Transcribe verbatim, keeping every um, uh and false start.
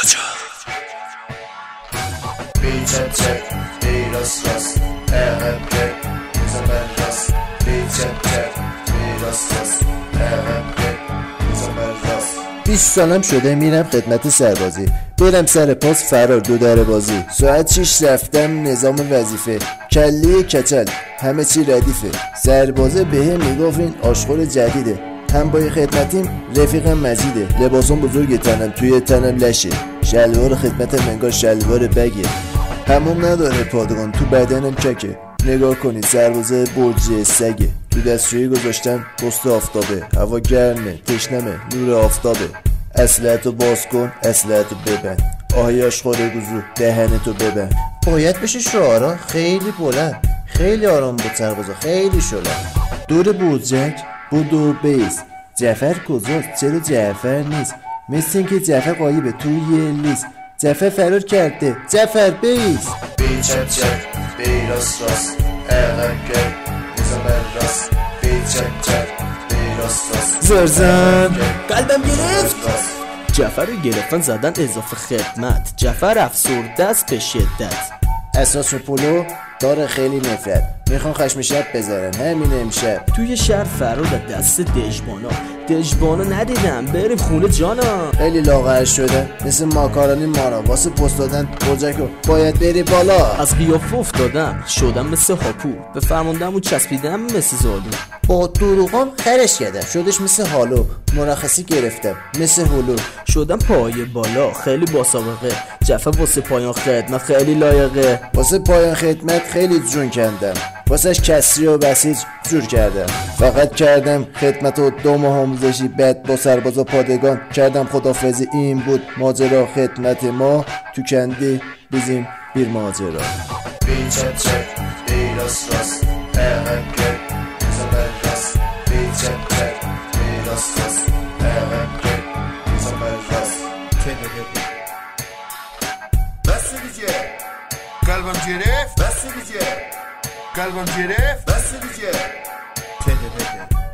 بی چپ چپ بی راست راست عقب گرد میزنم راست بی چپ چپ بی راست راست عقب گرد میزنم راست. بیست سالم شده میرم خدمت سربازی، برم سر پاس فرار دو در بازی. ساعت شیش رفتم نظام وظیفه، کله کچل همه چی ردیفه. سربازه بهم میگفت این آشغال جدیده، هم بای خدمتیم رفیقم مزیده. لباسم بزرگ تنم توی تنم لشه، شلوار خدمت منگاه شلوار بگه. همون نداره پادگان تو بدنم چکه، نگاه کنید سربازه برج سگه. تو دستشویی گذاشتم پست آفتابه، هوا گرمه تشنمه نور آفتابه. اسلحه‌تو باز کن اسلحه‌تو ببند، آهای آشغال گوزو دهنتو ببند. باید بشه شعارا خیلی بلند، خیلی آرام بود سربازا خیلی شلند. دور برجک بودو بیس، جعفر کجاست چرا جعفر نیست؟ مثل اینکه جعفر غایبه توی لیست. جعفر فرار کرده جعفر بیس. بی چپ چپ بی راست راست عقب گرد میزنم راست بی چپ چپ بی راست راست زرزن قلبم گرفت. جعفر رو گرفتن زدن اضافه خدمت، جعفر افسرده است به شدت. اساس پولو داره خیلی نفرت، میخوان خشم شب بذارن همین امشب. توی شهر فرار دست دژبانا، دژبانا ندیدم بریم خونه جانا. خیلی لاغر شدن مثل ماکارونی مارا، واسه پست دادن پروژکو باید بری بالا. از قیافه افتادم شدم مثل هاپو، به فرماندهمون چسبیدم مثل زالو. با دروغام خرش کردم شدش مثل هالو، مرخصی گرفتم مثل هلو. شدم پای بالا خیلی با سابقه، جعفر واسه پایان خدمت خیلی لایقه. واسه پایان خدمت خیلی جون کندم، واسهش کسری و بسیج جور کردم. فقط کردم خدمت و دو ماه آموزشی، بعد با سربازا پادگان کردم خدافظی. این بود ماجرا خدمت ما، تو کندی بیزیم بیر ماجرا. بی چپ چپ بی راست راست عقب گرد میزنم راست بی چپ چپ بی راست راست عقب گرد میزنم راست. بس دیگه قلبم گرفت، بس دیگه قلبم گرفت، بس دیگه.